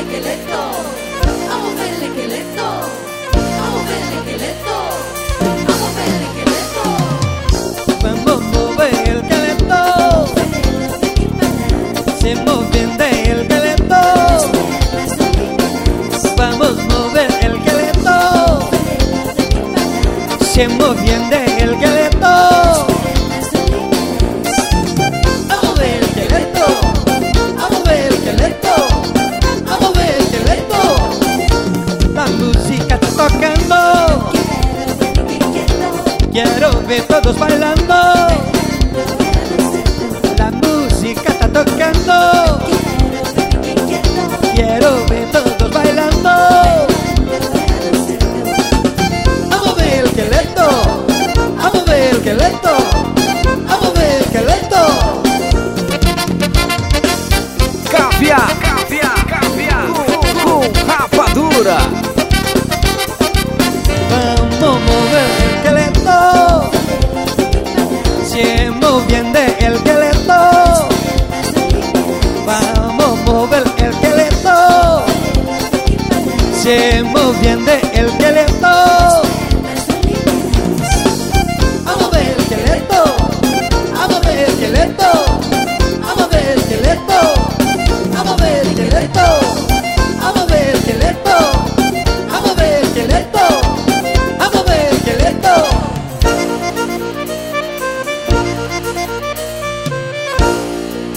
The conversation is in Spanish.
esqueleto, vamos a ver el esqueleto, vamos a ver el esqueleto, vamos a ver el esqueleto. Vamos a mover el esqueleto, se moviendo el esqueleto. Vamos a mover el esqueleto, se moviendo el esqueleto. Vamos a ver el esqueleto, vamos a ver el esqueleto, vamos a ver el esqueleto. La música está tocando, quiero ver todos bailando. La música está tocando, quiero ver todos bailando. Vamos a ver el esqueleto, vamos a ver el esqueleto, vamos a ver el esqueleto. Caviar com rapadura. Vamos a mover el esqueleto, se moviendo